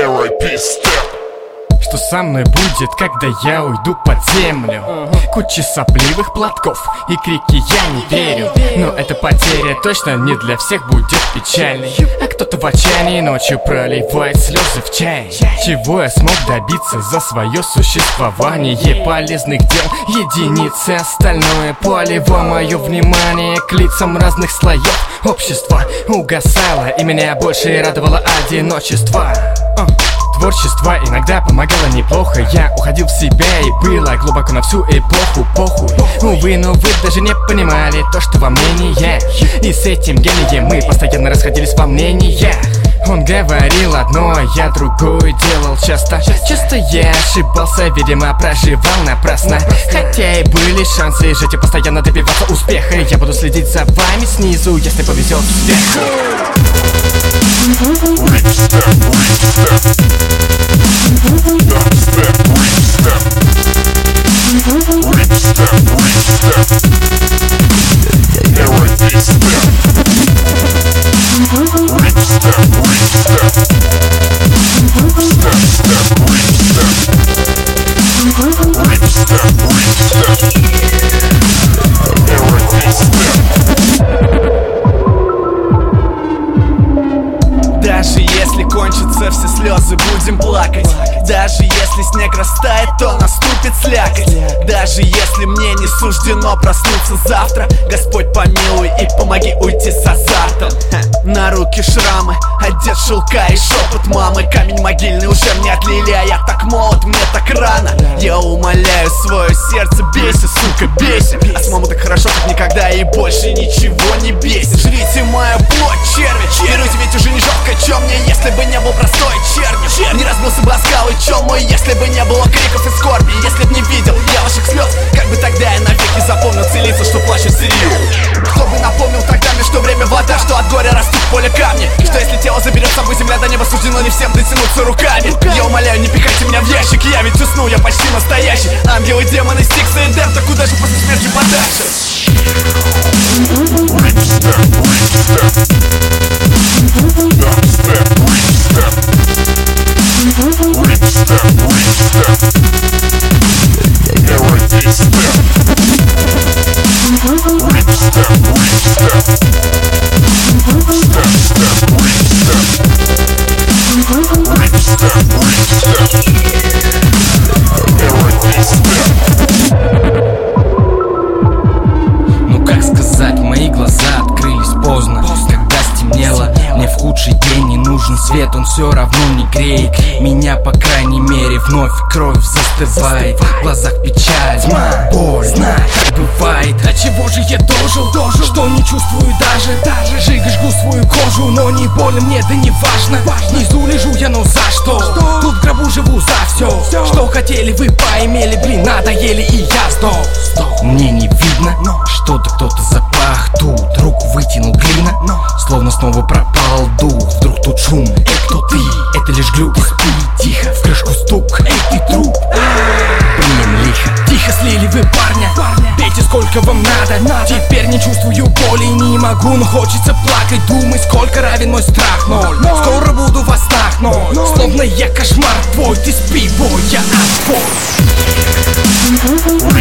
R.I.P. Step. Что со мной будет, когда я уйду под землю? Куча сопливых платков и крики я не верю. Но эта потеря точно не для всех будет печальной. А кто-то в отчаянии ночью проливает слезы в чай. Чего я смог добиться за свое существование? Полезных дел единицы, остальное полево. Мое внимание к лицам разных слоев общества угасало, и меня больше радовало одиночество. Творчество иногда помогало неплохо. Я уходил в себя и было глубоко на всю эпоху похуй. Увы, но вы даже не понимали то, что во мнение. И с этим гением мы постоянно расходились во мнениях. Он говорил одно, а я другое делал часто. Часто я ошибался, видимо, проживал напрасно. Хотя и были шансы жить и постоянно добиваться успеха. Я буду следить за вами снизу, если повезет сверху. Reach step, reach step. Dub step, reach step. Reach step, reach step. R.I.P. step. Reach step, reach step. Step, step, reach step. Reach step, reach step. R.I.P. step. Даже если кончатся все слезы, будем плакать. Даже если снег растает, то наступит слякоть. Даже если мне не суждено проснуться завтра, Господь помилуй и помоги уйти с азартом. На руки шрамы, одет шелка и шепот мамы. Камень могильный уже мне отлили, а я так молод, мне так рано. Я умоляю свое сердце, бейся, сука, бейся. А с мамой так хорошо, как никогда, и больше ничего не бесит. Жрите мою плоть, черви, берусь, ведь уже не жалко. Чё мне, если бы не был простой чернью? Не разбился бы о скалы, чё мой, если бы не было криков и скорби? Если б не видел я ваших слез, как бы тогда я навеки запомнил те лица, что плачут сырью? Кто бы напомнил тогда мне, что время вода, что от горя растут в поле камни? Что если тело заберет с собой земля, до неба суждено не всем дотянуться руками? Я умоляю, не пихайте меня в ящик, я ведь усну, я почти настоящий. Ангелы, демоны, стиксы и дем, так куда же после смерти подальше? Reach step, reach step. Dub step, reach step. Reach step, reach step. R.I.P. step. Reach step, reach step. Step, step, reach step. Reach step, reach step. R.I.P. step. Ну как сказать, мои глаза открылись поздно, когда стемнело. Мне в худший день не нужен свет, он все равно не греет меня, по крайней мере. Вновь кровь застывает, в глазах печаль, тьма, боль, знай, как бывает. А чего же я дожил, что не чувствую даже жига, жгу свою кожу, но не больно мне, да не важно. Внизу лежу я, но за что? Тут в гробу живу за все, что хотели вы поимели, блин, надоели, и я сдох. Мне не видно, что-то кто-то запах тут. Руку вытянул глина, словно снова пропал дух. Вдруг тут шум, кто ты? Это лишь глюк. Спи, тихо, в крышку стук. Эй, ты труп. Блин, лихо. Тихо слили вы парня, бейте сколько вам надо. Теперь не чувствую боли, не могу, но хочется плакать. Думай, сколько равен мой страх, ноль. Скоро буду во снах, ноль. Словно я кошмар твой, ты спи, бой, я отбой.